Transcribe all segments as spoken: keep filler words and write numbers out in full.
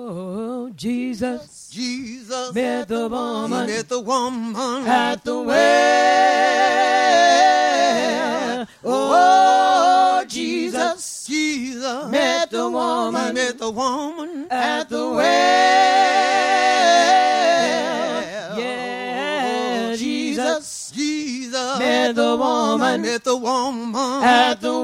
Oh, Jesus, Jesus met the woman, met the woman at the well. Oh, Jesus, Jesus met the woman, met the woman at the well. Yeah, Jesus, Jesus met the woman, met the woman at the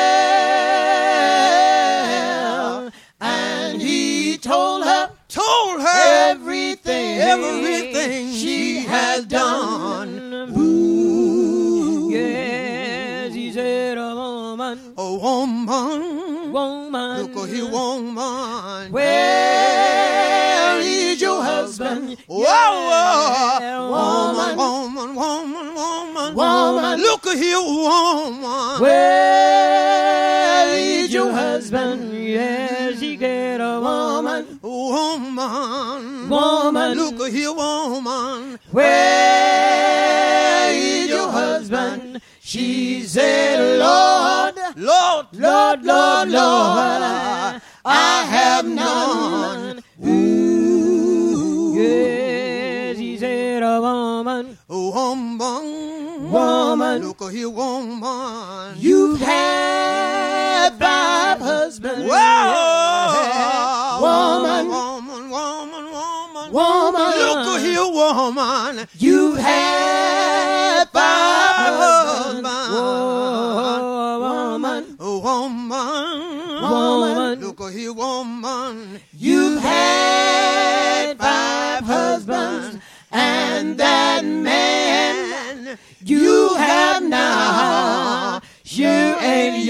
well, and he told her, told her everything, everything she had done. Ooh. Yes, he said, a woman, a woman, woman, look at here, woman. Where is your husband? Whoa, whoa. Yeah, woman, woman, woman, woman, woman, look at here, woman. Where is your husband? Yes, he get a woman, woman, woman, look at here, woman. Where is your husband? She said, Lord, Lord, Lord, Lord, Lord, I have none. Ooh, yes, he said, a woman, a woman, woman, look at here, woman. You've had five husbands. Whoa, woman, woman, woman, woman, woman, look at here, woman. You've had five husbands. Whoa, woman, woman, woman, look at here, woman. You've had five husbands, and that man you have now sure ain't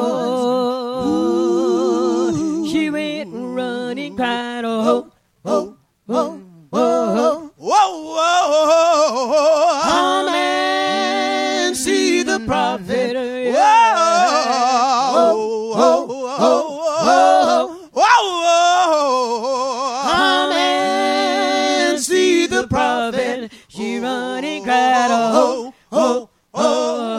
yours. She went running, cried, oh, oh, oh, oh, whoa, whoa, come and see the prophet. Whoa, oh, oh, oh, oh, come and see the prophet. She running, cried, oh, oh, oh,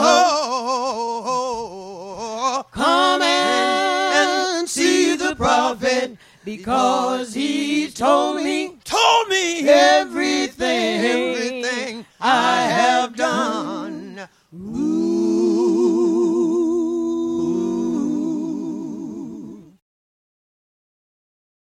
oh, come and see the prophet, because he told me, told me, yeah.